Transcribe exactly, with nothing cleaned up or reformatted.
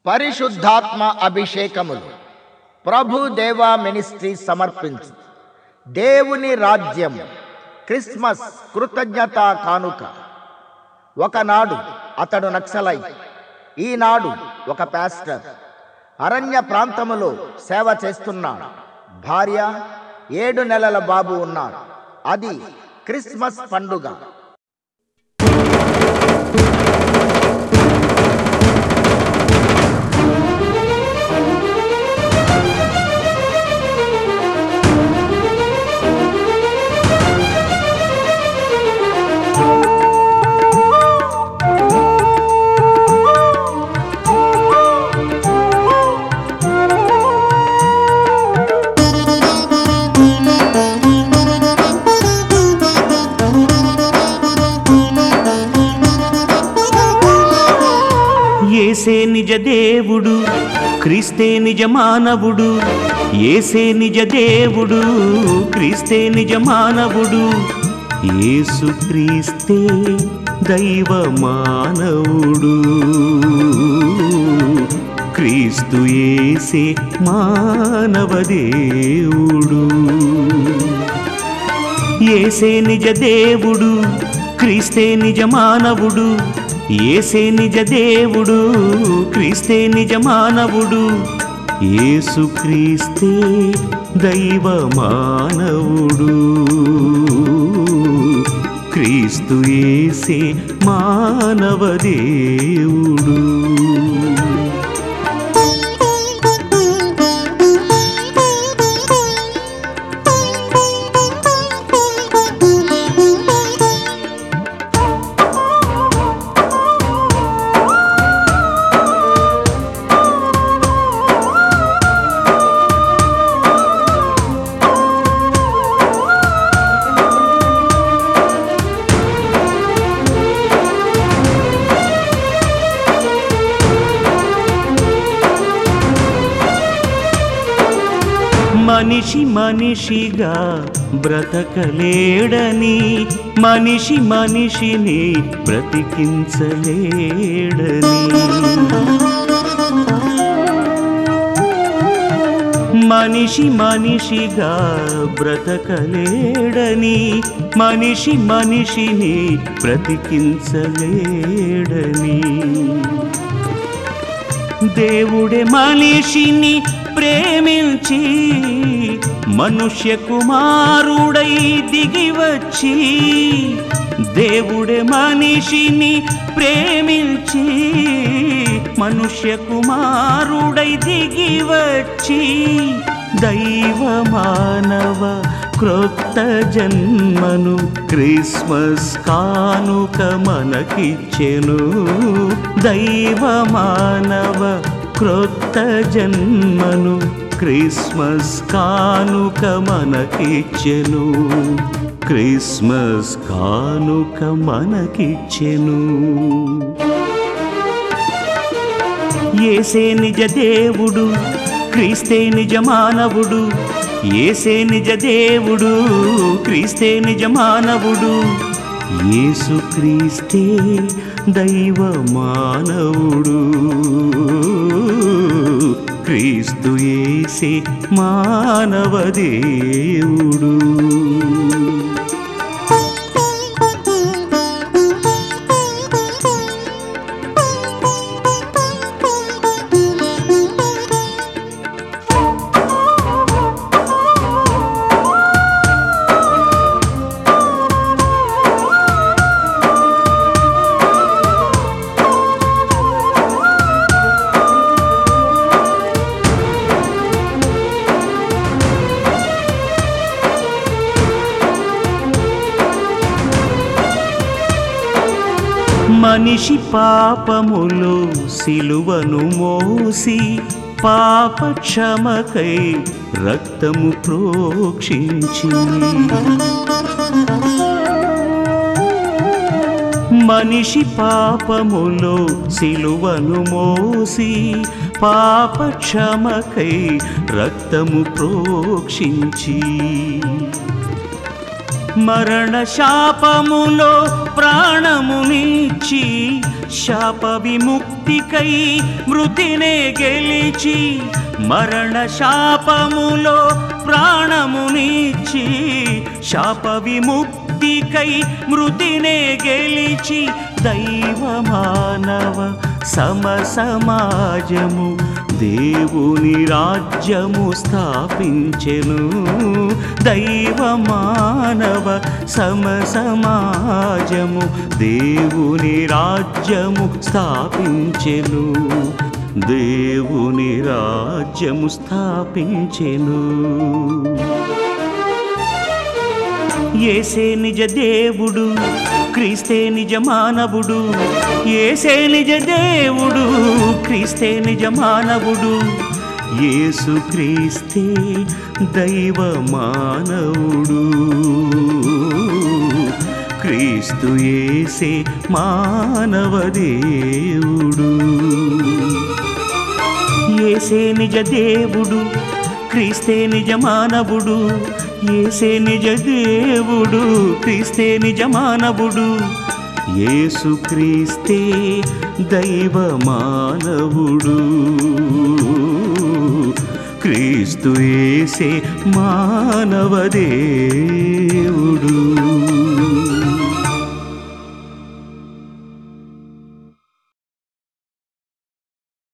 పరిశుద్ధాత్మ అభిషేకములు ప్రభు దేవా మినిస్ట్రీ సమర్పించు దేవుని రాజ్యం క్రిస్మస్ కృతజ్ఞత కానుక. ఒకనాడు అతడు నక్సలై, ఈనాడు ఒక పాస్టర్. అరణ్య ప్రాంతములో సేవ చేస్తున్నాడు. భార్య, ఏడు నెలల బాబు ఉన్నాడు. అది క్రిస్మస్ పండుగ. యేసే నిజ దేవుడు, క్రీస్తే నిజ మానవుడు. యేసే నిజ దేవుడు, క్రీస్తే నిజ మానవుడు. యేసు క్రీస్తే దైవ మానవుడు. క్రీస్తు యేసే మానవ దేవుడు. యేసే నిజ దేవుడు, క్రీస్తే నిజ మానవుడు. యేసే నిజ దేవుడు, క్రీస్తే నిజ మానవుడు. యేసు క్రీస్తే దైవ మానవుడు. క్రీస్తు యేసే మానవ దేవుడు. మనిషి మనిషిగా బ్రతకలేడని, మనిషి మనిషిని బ్రతికించలేడని. మనిషి మనిషిగా బ్రతకలేడని, మనిషి మనిషిని బ్రతికించలేడని. దేవుడే మనిషిని ప్రేమించి మనుష్య కుమారుడై దిగివచ్చి, దేవుడే మనిషిని ప్రేమించి మనుష్య కుమారుడై దిగివచ్చి, దైవ మానవ క్రొత్త జన్మను క్రిస్మస్ కానుక మనకిచ్చెను. దైవ మానవ క్రొత్త జన్మను క్రిస్మస్ కానుక మనకిచ్చెను. క్రిస్మస్ కానుక మనకిచ్చెను. యేసే నిజ దేవుడు, క్రీస్తే నిజ మానవుడు. యేసే నిజ దేవుడు, క్రీస్తే నిజ మానవుడు. యేసు క్రీస్తే దైవ మానవుడు. క్రీస్తు యేసే మానవ దేవుడు. మనిషి పాపములో సిలువను మోసి పాప క్షమకై రక్తము ప్రోక్షించి, మనిషి పాపములో సిలువను మోసి పాప క్షమకై రక్తము ప్రోక్షించి, మరణ శాపములో ప్రాణమునిచ్చి శాప విముక్తికై మృతినే గెలిచి మరణ శాపములో ప్రాణమునిచ్చి శాప విముక్తికై మృతినే గెలిచి దైవ మానవ సమ సమాజము దేవుని రాజ్యము స్థాపించెను దైవ మానవ సమ సమాజము దేవుని రాజ్యము స్థాపించెను దేవుని రాజ్యము స్థాపించెను యేసే నిజ దేవుడు క్రీస్తే నిజ మానవుడు యేసే నిజ దేవుడు క్రీస్తే నిజ మానవుడు యేసు క్రీస్తే దైవ మానవుడు క్రీస్తు యేసే మానవ దేవుడు యేసే నిజ దేవుడు క్రీస్తే నిజ మానవుడు యేసే నిజ దేవుడు క్రీస్తే నిజ మానవుడు యేసు క్రీస్తే దైవ మానవుడు క్రీస్తు యేసే మానవ దేవుడు